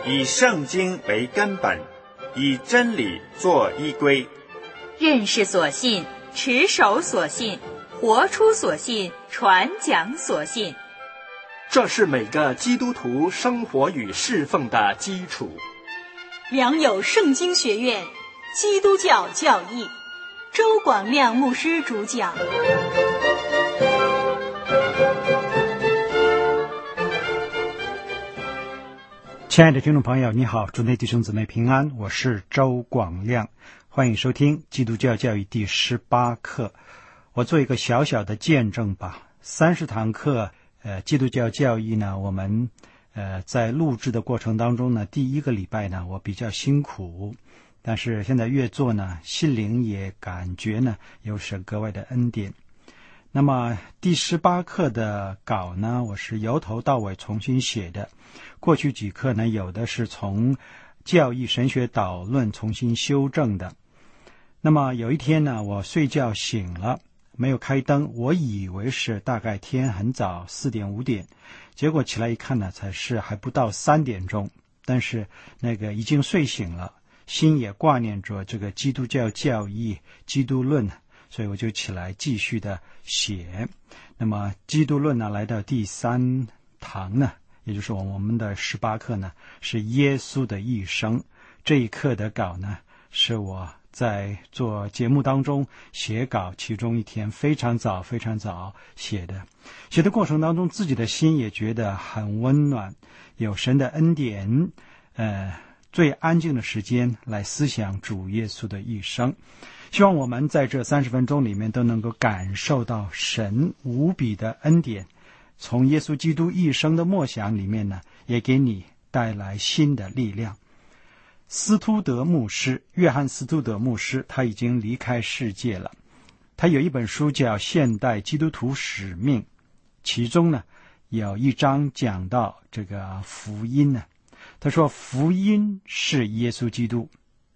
以圣经为根本，以真理做依归。 认识所信，持守所信，活出所信，传讲所信。 这是每个基督徒生活与侍奉的基础。 良友圣经学院基督教教义，周广亮牧师主讲。 亲爱的听众朋友，你好，主内弟兄姊妹平安，我是周广亮，欢迎收听基督教教育第18课。我做一个小小的见证吧。30堂课基督教教义呢，我们在录制的过程当中呢，第一个礼拜呢我比较辛苦，但是现在越做呢，心灵也感觉呢有神格外的恩典。那么第18课的稿呢，我是由头到尾重新写的。过去几课呢，有的是从教义神学导论重新修正的。那么有一天呢，我睡觉醒了，没有开灯，我以为是大概天很早4点5点，结果起来一看呢，才是还不到3点钟，但是那个已经睡醒了，心也挂念着这个基督教教义基督论，所以我就起来继续的写。那么基督论呢，来到第3堂呢，也就是我们的18课呢，是耶稣的一生。这一课的稿呢，是我在做节目当中写稿其中一天非常早写的。写的过程当中，自己的心也觉得很温暖，有神的恩典，最安静的时间来思想主耶稣的一生。希望我们在这30分钟里面都能够感受到神无比的恩典，从耶稣基督一生的默想里面呢，也给你带来新的力量。约翰斯图德牧师，他已经离开世界了。他有一本书叫《现代基督徒使命》，其中呢有一章讲到这个福音呢。他说，福音是耶稣基督。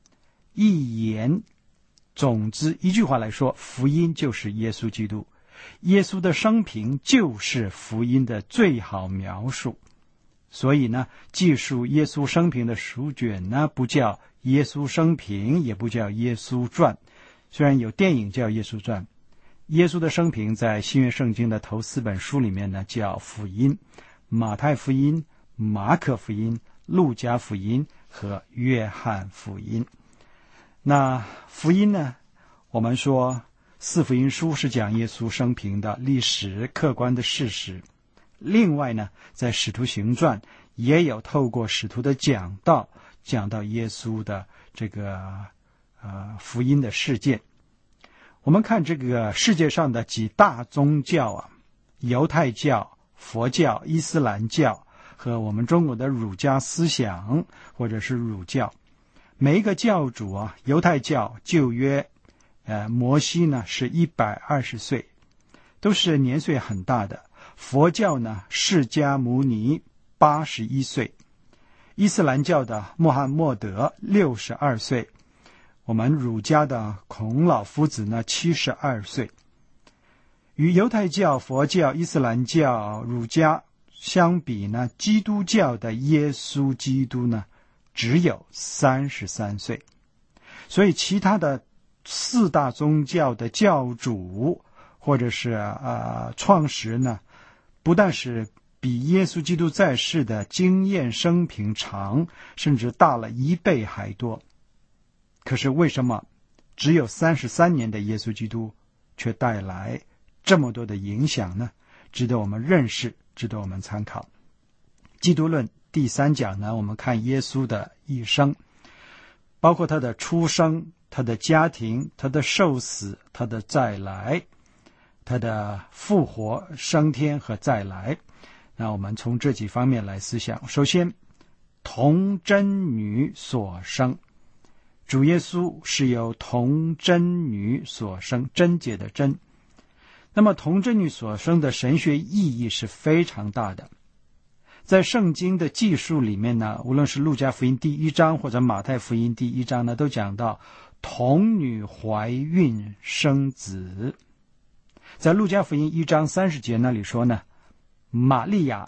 总之一句话来说，福音就是耶稣基督。耶稣的生平就是福音的最好描述。所以呢，记述耶稣生平的书卷呢，不叫耶稣生平，也不叫耶稣传。虽然有电影叫耶稣传，耶稣的生平在新约圣经的头4本书里面呢，叫福音：马太福音、马可福音、路加福音和约翰福音。那福音呢，我们说4福音书是讲耶稣生平的历史客观的事实。另外呢，在使徒行传也有透过使徒的讲到耶稣的这个福音的事件。我们看这个世界上的几大宗教啊，犹太教、佛教、伊斯兰教和我们中国的儒家思想或者是儒教，每一个教主啊，犹太教旧约摩西呢是120岁，都是年岁很大的。佛教呢，释迦牟尼81岁，伊斯兰教的穆罕默德62岁，我们儒家的孔老夫子呢72岁。与犹太教、佛教、伊斯兰教、儒家相比呢，基督教的耶稣基督呢只有33岁。所以其他的4大宗教的教主或者是创始人呢，不但是比耶稣基督在世的经验生平长，甚至大了1倍还多。可是为什么只有33年的耶稣基督却带来这么多的影响呢？值得我们认识，值得我们参考。基督论第3讲呢，我们看耶稣的一生，包括他的出生、他的家庭、他的受死、他的再来、他的复活、升天和再来。那我们从这几方面来思想。首先，童贞女所生，主耶稣是由童贞女所生，贞洁的贞。那么童贞女所生的神学意义是非常大的。在圣经的记述里面呢，无论是路加福音第1章或者马太福音第1章呢，都讲到童女怀孕生子。在路加福音1章30节那里说呢，玛利亚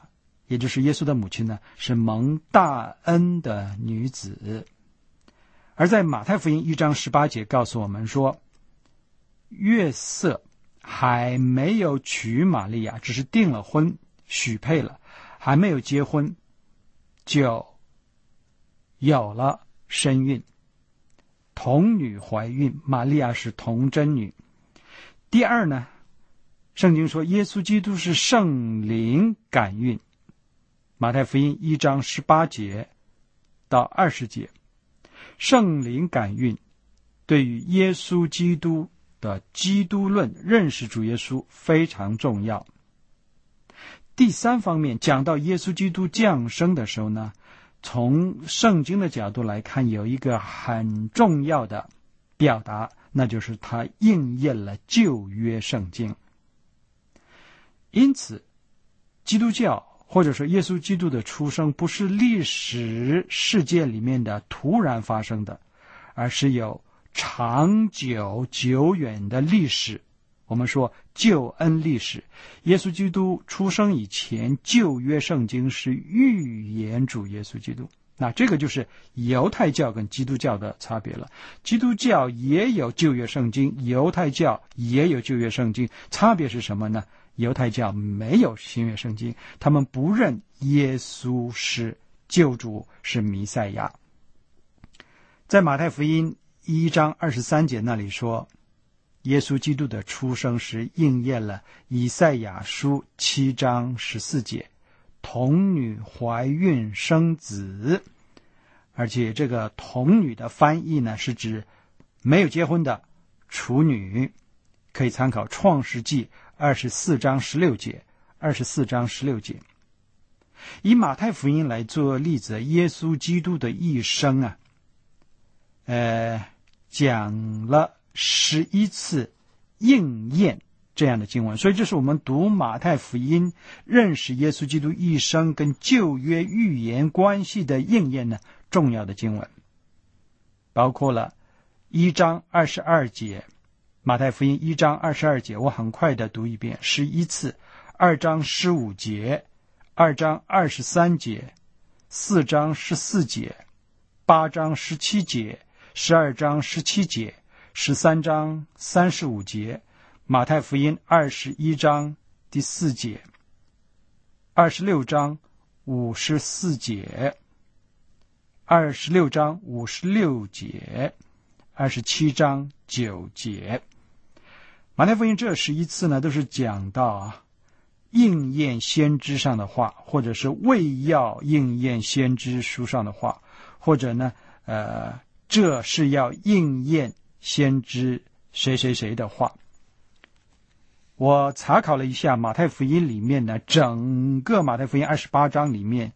也就是耶稣的母亲呢，是蒙大恩的女子。而在马太福音1章18节告诉我们说，约瑟还没有娶玛利亚，只是订了婚，许配了，还没有结婚，就有了身孕，童女怀孕，玛利亚是童贞女。第二呢，圣经说耶稣基督是圣灵感孕，马太福音1章18节到20节，圣灵感孕对于耶稣基督的基督论，认识主耶稣非常重要。第三方面，讲到耶稣基督降生的时候呢，从圣经的角度来看，有一个很重要的表达，那就是他应验了旧约圣经。因此基督教或者说耶稣基督的出生不是历史事件里面的突然发生的，而是有长久久远的历史。我们说救恩历史，耶稣基督出生以前，旧约圣经是预言主耶稣基督。那这个就是犹太教跟基督教的差别了。基督教也有旧约圣经，犹太教也有旧约圣经，差别是什么呢？犹太教没有新约圣经，他们不认耶稣是救主，是弥赛亚。在马太福音1章23节那里说，耶稣基督的出生时应验了以赛亚书7章14节，童女怀孕生子。而且这个童女的翻译呢，是指没有结婚的处女，可以参考创世纪24章16节，24章16节。以马太福音来做例子，耶稣基督的一生啊，讲了11次应验这样的经文，所以这是我们读马太福音认识耶稣基督一生跟旧约预言关系的应验呢重要的经文，包括了1章22节，马太福音1章22节，我很快的读一遍，11次，2章15节，2章23节，4章14节，8章17节，12章17节，13章35节，马太福音21章第4节，26章54节，26章56节，27章9节。马太福音这11次呢，都是讲到应验先知上的话，或者是为要应验先知书上的话，或者呢这是要应验先知谁谁谁的话。我查考了一下马太福音里面呢，整个马太福音28章里面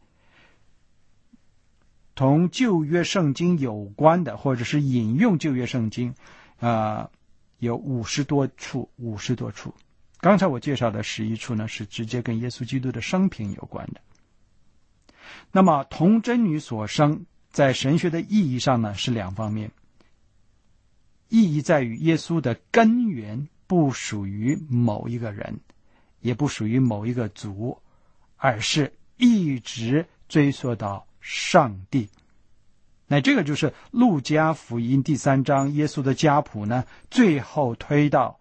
同旧约圣经有关的，或者是引用旧约圣经有50多处。刚才我介绍的11处呢，是直接跟耶稣基督的生平有关的。那么童贞女所生在神学的意义上呢，是2方面。意义在于耶稣的根源不属于某一个人，也不属于某一个族，而是一直追溯到上帝。那这个就是路加福音第3章耶稣的家谱呢，最后推到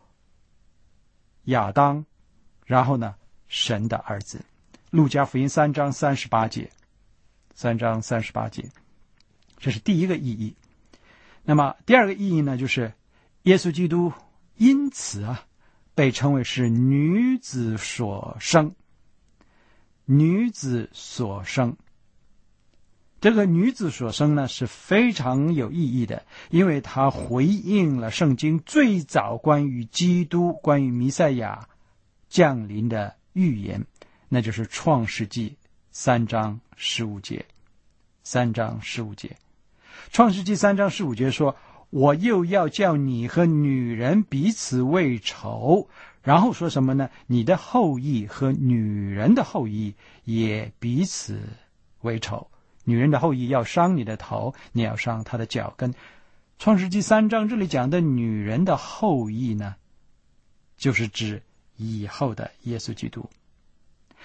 亚当，然后呢神的儿子。路加福音3章38节，3章38节，这是第一个意义。那么第二个意义呢，就是耶稣基督因此被称为是女子所生。女子所生，这个女子所生呢是非常有意义的，因为它回应了圣经最早关于基督、关于弥赛亚降临的预言，那就是创世纪3章15节。3章15节，创世纪3章15节说，我又要叫你和女人彼此为仇，然后说什么呢？你的后裔和女人的后裔也彼此为仇，女人的后裔要伤你的头，你要伤她的脚跟。创世纪3章这里讲的女人的后裔呢，就是指以后的耶稣基督。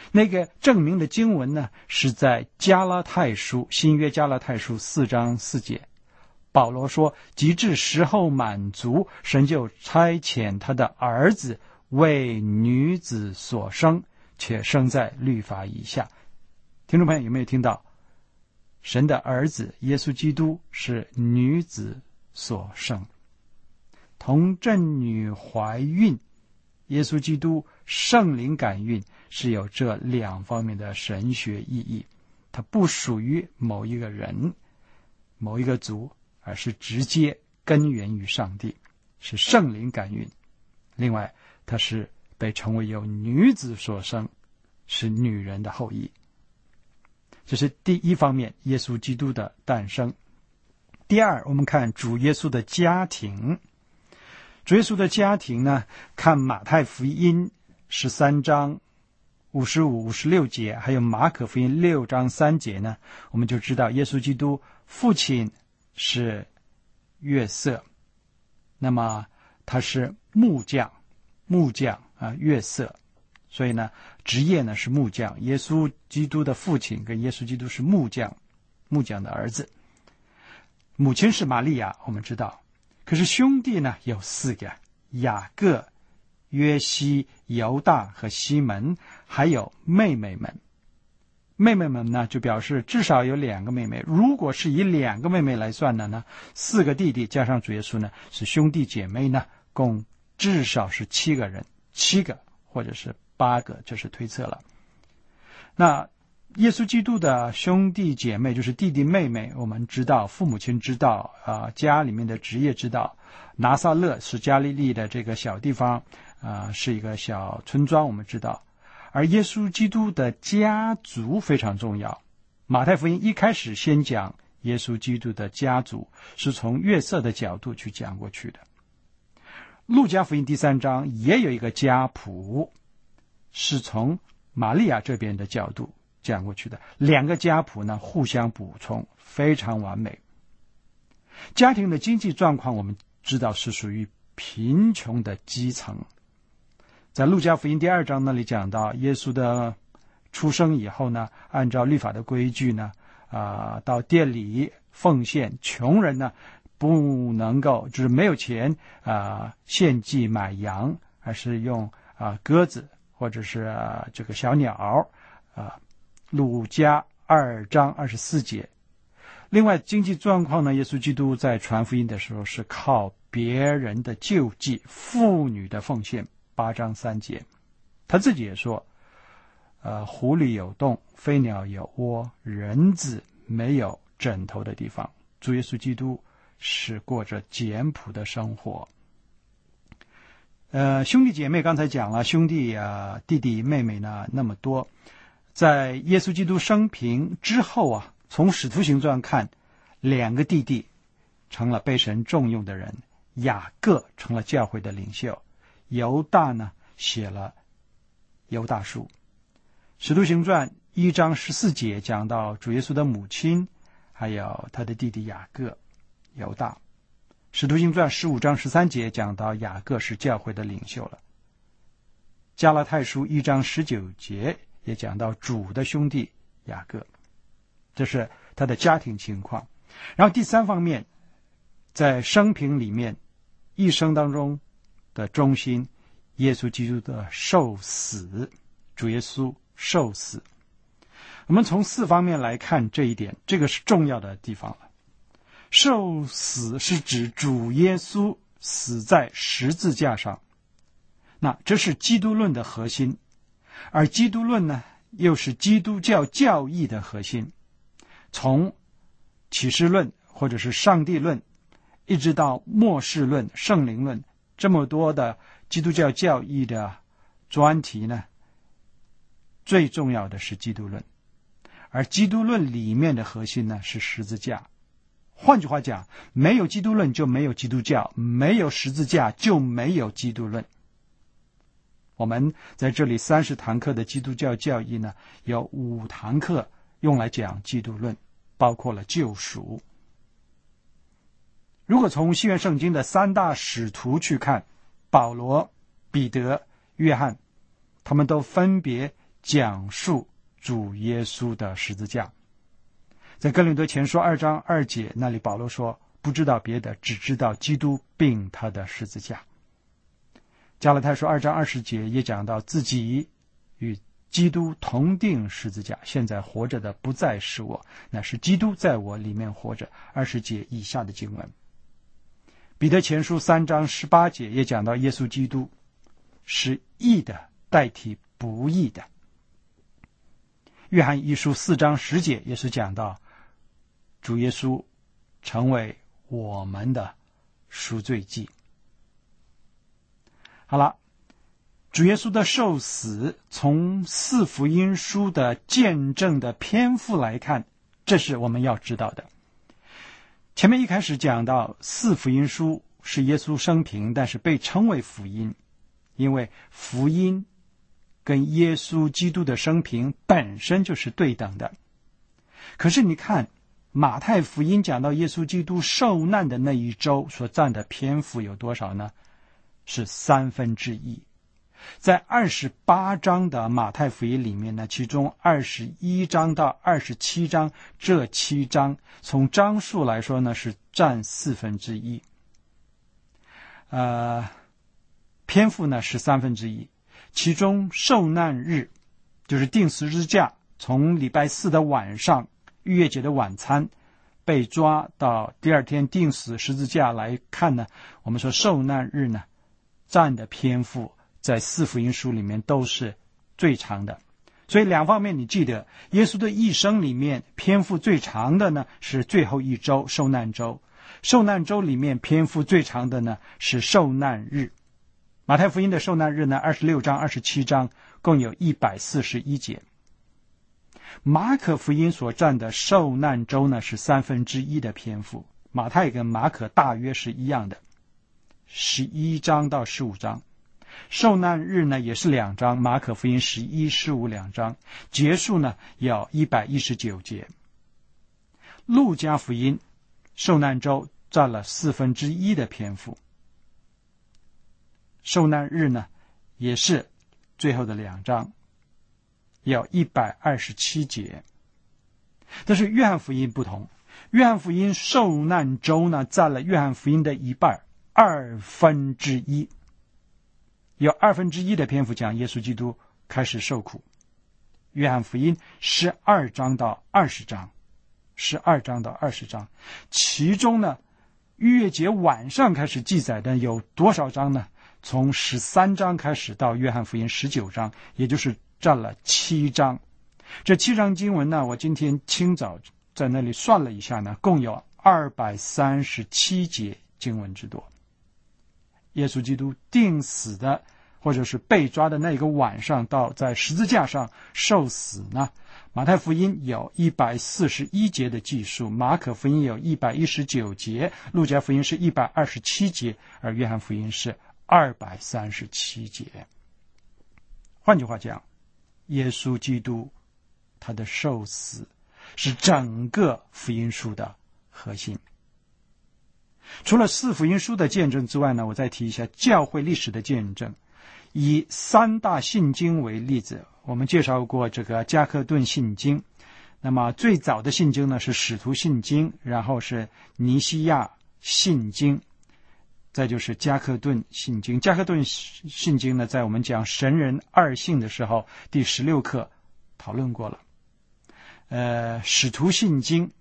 那个证明的经文呢，是在加拉太书，新约加拉太书4章4节。保罗说，及至时候满足，神就差遣他的儿子为女子所生，且生在律法以下。听众朋友有没有听到？神的儿子耶稣基督是女子所生，童贞女怀孕，耶稣基督圣灵感孕，是有这2方面的神学意义。它不属于某一个人、某一个族，而是直接根源于上帝，是圣灵感孕。另外，它是被称为由女子所生，是女人的后裔。这是第一方面，耶稣基督的诞生。第二，我们看主耶稣的家庭。主耶稣的家庭呢，看马太福音13章55、56节，还有马可福音6章3节呢，我们就知道耶稣基督父亲是约瑟，那么他是木匠约瑟，所以呢职业呢是木匠。耶稣基督的父亲跟耶稣基督是木匠的儿子。母亲是玛利亚，我们知道。可是兄弟呢有4个，雅各、约西、犹大和西门，还有妹妹们。妹妹们呢就表示至少有2个妹妹，如果是以2个妹妹来算的呢，4个弟弟加上主耶稣呢，是兄弟姐妹呢共至少是7个人，7个或者是8个，这是推测了。那耶稣基督的兄弟姐妹就是弟弟妹妹，我们知道，父母亲知道，家里面的职业知道。拿撒勒是加利利的这个小地方，是一个小村庄，我们知道。而耶稣基督的家族非常重要。马太福音一开始先讲耶稣基督的家族，是从约瑟的角度去讲过去的。路加福音第3章也有一个家谱，是从玛利亚这边的角度讲过去的。2个家谱呢互相补充，非常完美。家庭的经济状况我们知道是属于贫穷的基层。在路加福音第2章那里讲到，耶稣的出生以后呢，按照律法的规矩呢，到店里奉献，穷人呢不能够，就是没有钱献祭买羊，而是用鸽子或者是这个小鸟。路加2章24节。另外经济状况呢，耶稣基督在传福音的时候是靠别人的救济，妇女的奉献，8章3节。他自己也说，狐狸有洞，飞鸟有窝，人子没有枕头的地方。主耶稣基督是过着简朴的生活。兄弟姐妹刚才讲了，兄弟弟弟妹妹呢那么多。在耶稣基督生平之后从使徒行传看，2个弟弟成了被神重用的人，雅各成了教会的领袖，犹大呢写了犹大书。使徒行传1章14节讲到主耶稣的母亲还有他的弟弟雅各、犹大。使徒行传15章13节讲到雅各是教会的领袖了。加拉太书1章19节也讲到主的兄弟雅各。这是他的家庭情况。然后第3方面，在生平里面，一生当中的中心，耶稣基督的受死，主耶稣受死。我们从4方面来看这一点，这个是重要的地方了。受死是指主耶稣死在十字架上，那这是基督论的核心。而基督论呢，又是基督教教义的核心。从启示论或者是上帝论，一直到末世论、圣灵论，这么多的基督教教义的专题呢，最重要的是基督论。而基督论里面的核心呢，是十字架。换句话讲，没有基督论就没有基督教，没有十字架就没有基督论。我们在这里30堂课的基督教教义呢，有5堂课用来讲基督论，包括了救赎。如果从新约圣经的3大使徒去看，保罗、彼得、约翰，他们都分别讲述主耶稣的十字架。在哥林多前书2章2节那里，保罗说不知道别的，只知道基督并他的十字架。加拉太书2章20节也讲到自己与基督同定十字架，现在活着的不再是我，乃是基督在我里面活着。20节以下的经文。彼得前书3章18节也讲到耶稣基督是义的代替不义的。约翰一书4章10节也是讲到主耶稣成为我们的赎罪祭。好了，主耶稣的受死，从四福音书的见证的篇幅来看，这是我们要知道的。前面一开始讲到四福音书是耶稣生平，但是被称为福音，因为福音跟耶稣基督的生平本身就是对等的。可是你看马太福音讲到耶稣基督受难的那一周所占的篇幅有多少呢？是1/3。在28章的马太福音里面呢，其中21章到27章这7章，从章数来说呢是占1/4，篇幅呢是1/3。其中受难日就是钉十字架，从礼拜4的晚上，逾越节的晚餐被抓到第二天钉死十字架来看呢，我们说受难日呢占的篇幅在四福音书里面都是最长的。所以两方面你记得，耶稣的一生里面篇幅最长的呢是最后一周受难周，受难周里面篇幅最长的呢是受难日。马太福音的受难日呢26章27章共有141节。马可福音所占的受难周呢是1/3的篇幅，马太跟马可大约是一样的，11章到15章。受难日呢也是2章，马可福音11、15两章，结束呢要119节。路加福音受难周占了1/4的篇幅，受难日呢也是最后的2章，要127节。但是约翰福音不同，约翰福音受难周呢占了约翰福音的一半，1/2，有1/2的篇幅讲耶稣基督开始受苦。约翰福音12章到20章，12章到20章，其中呢逾越节晚上开始记载的有多少章呢？从13章开始到约翰福音19章，也就是占了7章。这7章经文呢，我今天清早在那里算了一下呢，共有237节经文之多。耶稣基督钉死的或者是被抓的那个晚上到在十字架上受死呢，马太福音有141节的记述，马可福音有119节，路加福音是127节，而约翰福音是237节。换句话讲，耶稣基督他的受死是整个福音书的核心。除了四福音书的见证之外呢，我再提一下教会历史的见证。以3大信经为例子，我们介绍过这个加克顿信经。那么最早的信经呢是使徒信经，然后是尼西亚信经，再就是加克顿信经。加克顿信经呢，在我们讲神人二信的时候第16课讨论过了。使徒信经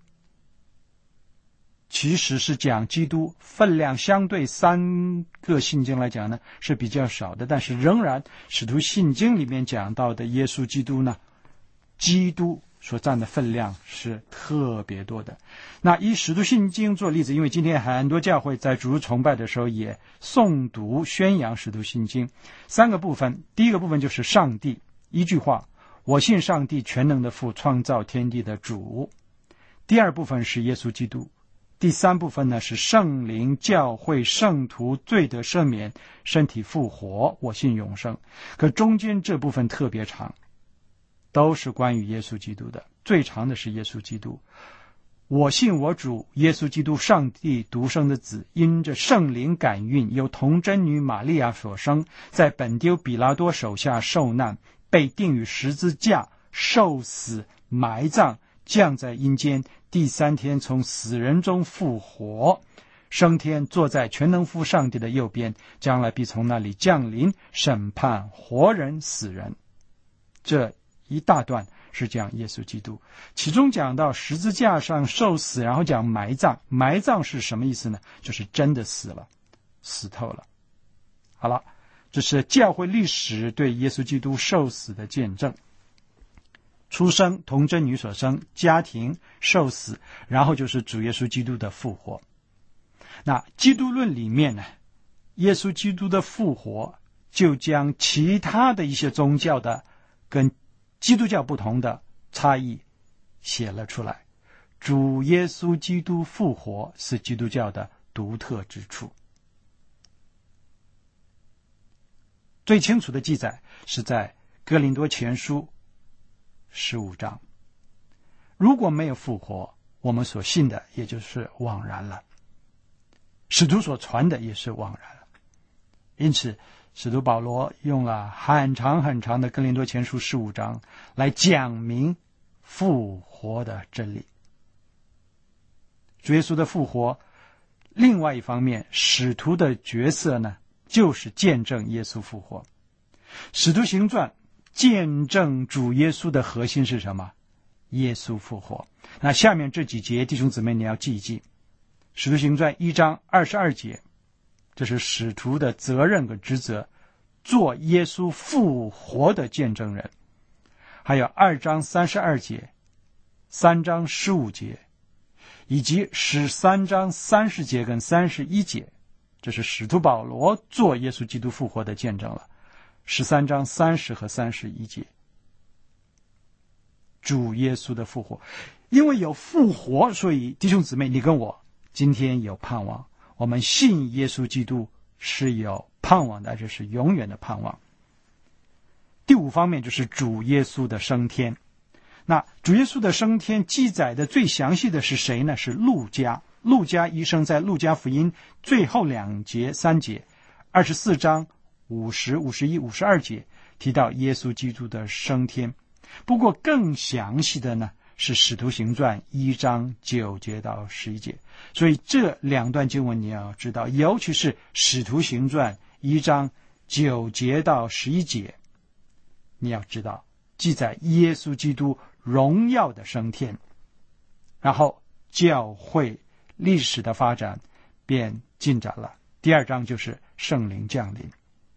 其实是讲基督，分量相对3个信经来讲呢是比较少的，但是仍然使徒信经里面讲到的耶稣基督呢，基督所占的分量是特别多的。那以使徒信经做例子，因为今天很多教会在主日崇拜的时候也诵读宣扬使徒信经，3个部分。第一个部分就是上帝，一句话，我信上帝全能的父，创造天地的主。第二部分是耶稣基督。第三部分呢是圣灵、教会、圣徒、罪得赦免、身体复活，我信永生。可中间这部分特别长，都是关于耶稣基督的。最长的是耶稣基督，我信我主耶稣基督，上帝独生的子，因着圣灵感孕，由童贞女玛利亚所生，在本丢比拉多手下受难， 被钉于十字架，受死，埋葬，降在阴间，第3天从死人中复活，升天，坐在全能父上帝的右边，将来必从那里降临，审判活人死人。这一大段是讲耶稣基督，其中讲到十字架上受死，然后讲埋葬。埋葬是什么意思呢？就是真的死了，死透了。好了，这是教会历史对耶稣基督受死的见证。出生，童贞女所生，家庭，受死，然后就是主耶稣基督的复活。那基督论里面呢，耶稣基督的复活就将其他的一些宗教的跟基督教不同的差异写了出来。主耶稣基督复活是基督教的独特之处。最清楚的记载是在哥林多前书15章。如果没有复活，我们所信的也就是枉然了，使徒所传的也是枉然了。因此使徒保罗用了很长很长的哥林多前书15章来讲明复活的真理。主耶稣的复活，另外一方面，使徒的角色呢，就是见证耶稣复活。使徒行传见证主耶稣的核心是什么？耶稣复活。那下面这几节弟兄姊妹你要记一记。使徒行传1章22节，这是使徒的责任和职责，做耶稣复活的见证人。还有2章32节、3章15节，以及13章30节跟31节，这是使徒保罗做耶稣基督复活的见证了。13章30和31节，主耶稣的复活。因为有复活，所以弟兄姊妹，你跟我今天有盼望。我们信耶稣基督是有盼望的，而且是永远的盼望。第5方面就是主耶稣的升天。那主耶稣的升天记载的最详细的是谁呢？是路加。路加医生在路加福音最后3节24章50、51、52节提到耶稣基督的升天。不过更详细的呢，是使徒行传1章9节到11节。所以这2段经文你要知道，尤其是使徒行传1章9节到11节，你要知道记载耶稣基督荣耀的升天，然后教会历史的发展便进展了。第2章就是圣灵降临。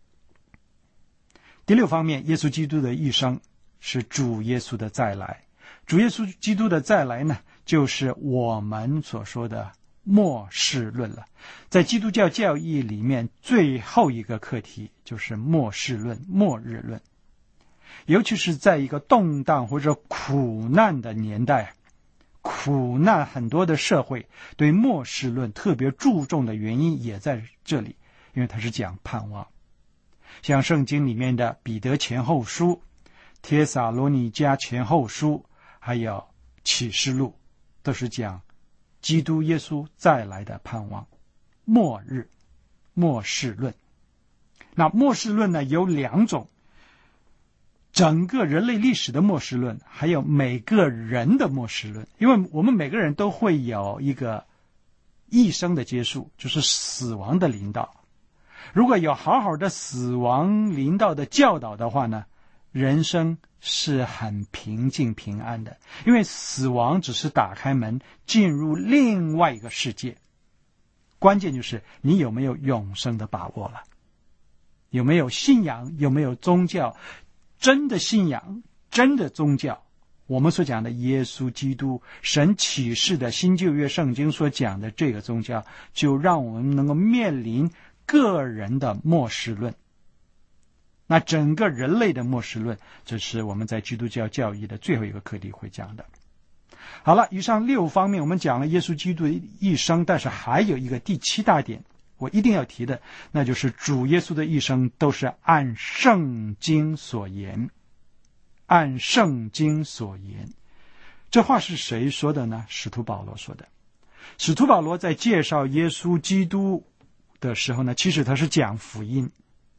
第6方面，耶稣基督的一生是主耶稣的再来。主耶稣基督的再来呢，就是我们所说的末世论了。在基督教教义里面，最后一个课题就是末世论、末日论。尤其是在一个动荡或者苦难的年代，苦难很多的社会，对末世论特别注重的原因也在这里，因为它是讲盼望。像圣经里面的彼得前后书、帖撒罗尼迦前后书，还有启示录，都是讲基督耶稣再来的盼望。末日、末世论。那末世论呢，有2种，整个人类历史的末世论，还有每个人的末世论。因为我们每个人都会有一个一生的结束，就是死亡的临到。如果有好好的死亡临到的教导的话呢，人生是很平静平安的。因为死亡只是打开门进入另外一个世界，关键就是你有没有永生的把握了，有没有信仰，有没有宗教，真的信仰，真的宗教。我们所讲的耶稣基督，神启示的新旧约圣经所讲的这个宗教，就让我们能够面临个人的末世论。那整个人类的末世论，这是我们在基督教教义的最后一个课题会讲的。好了，以上6方面我们讲了耶稣基督的一生，但是还有一个第7大点我一定要提的，那就是主耶稣的一生都是按圣经所言。按圣经所言。这话是谁说的呢？使徒保罗说的。使徒保罗在介绍耶稣基督的时候呢，其实他是讲福音。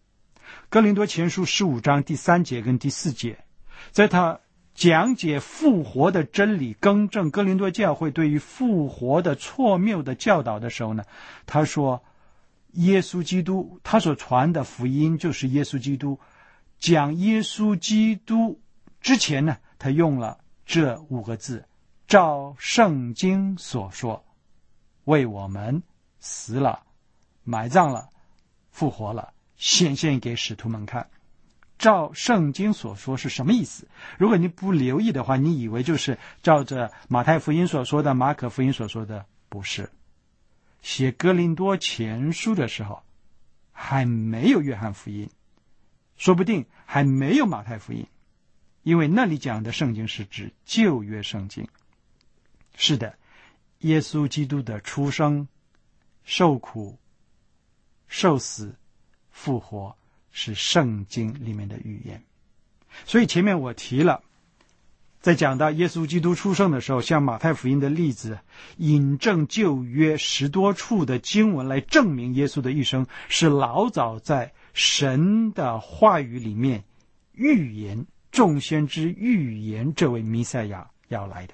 哥林多前书15章第3节跟第4节，在他讲解复活的真理，更正哥林多教会对于复活的错谬的教导的时候呢，他说耶稣基督，他所传的福音就是耶稣基督。讲耶稣基督之前呢，他用了这5个字，照圣经所说，为我们死了，埋葬了，复活了，显现给使徒们看。照圣经所说是什么意思？如果你不留意的话，你以为就是照着马太福音所说的，马可福音所说的，不是。写哥林多前书的时候还没有约翰福音，说不定还没有马太福音，因为那里讲的圣经是指旧约圣经。是的，耶稣基督的出生、受苦、受死、复活是圣经里面的预言。所以前面我提了，在讲到耶稣基督出生的时候，像马太福音的例子，引证旧约10多处的经文来证明耶稣的一生是老早在神的话语里面预言，众先知预言这位弥赛亚要来的。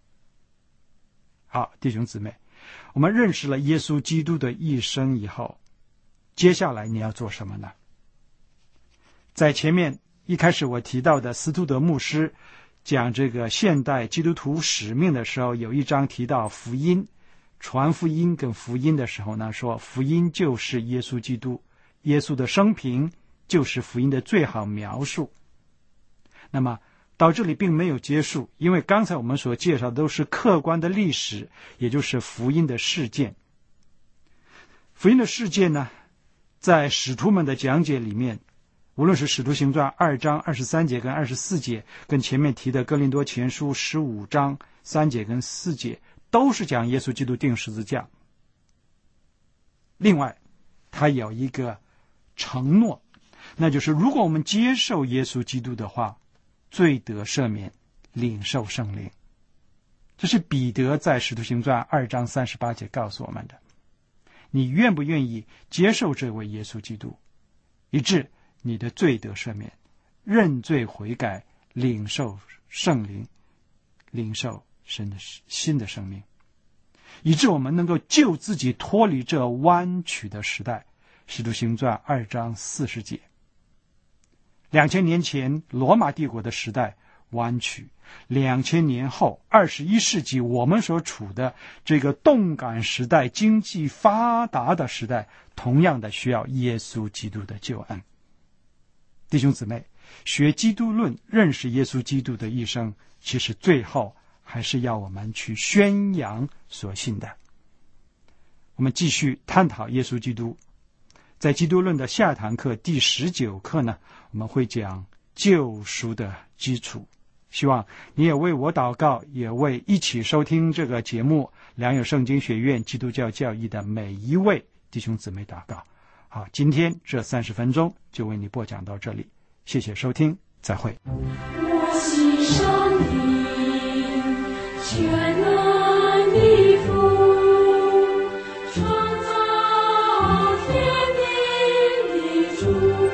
好，弟兄姊妹，我们认识了耶稣基督的一生以后，接下来你要做什么呢？在前面一开始我提到的斯图德牧师讲这个现代基督徒使命的时候，有一章提到福音，传福音跟福音的时候呢，说福音就是耶稣基督，耶稣的生平就是福音的最好描述。那么到这里并没有结束，因为刚才我们所介绍的都是客观的历史，也就是福音的事件。福音的事件呢，在使徒们的讲解里面，无论是使徒行传2章23节跟24节，跟前面提的哥林多前书15章3节跟4节，都是讲耶稣基督钉十字架。另外他有一个承诺，那就是如果我们接受耶稣基督的话，罪得赦免，领受圣灵。这是彼得在使徒行传2章38节告诉我们的。你愿不愿意接受这位耶稣基督，以致你的罪得赦免，认罪悔改，领受圣灵，领受神的新的生命，以致我们能够救自己脱离这弯曲的时代。使徒行传2章40节。2000年前罗马帝国的时代弯曲，2000年后21世纪我们所处的这个动感时代，经济发达的时代，同样的需要耶稣基督的救恩。弟兄姊妹，学基督论，认识耶稣基督的一生，其实最后还是要我们去宣扬所信的。我们继续探讨耶稣基督。在基督论的下堂课第19课呢，我们会讲救赎的基础。希望你也为我祷告，也为一起收听这个节目良友圣经学院基督教教义的每一位弟兄姊妹祷告。好，今天这30分钟就为你播讲到这里，谢谢收听，再会。 我心上的全能的父，创造天地的主，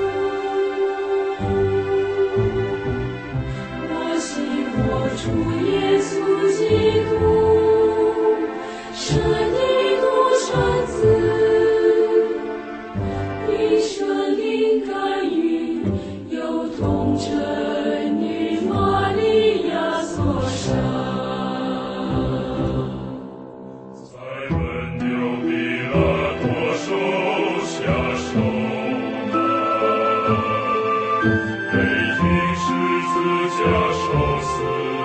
我信我主耶稣基督，神的独生子，圣灵感孕，有童真女玛利亚所生，在本丢比拉多手下受难，被钉十字架受死。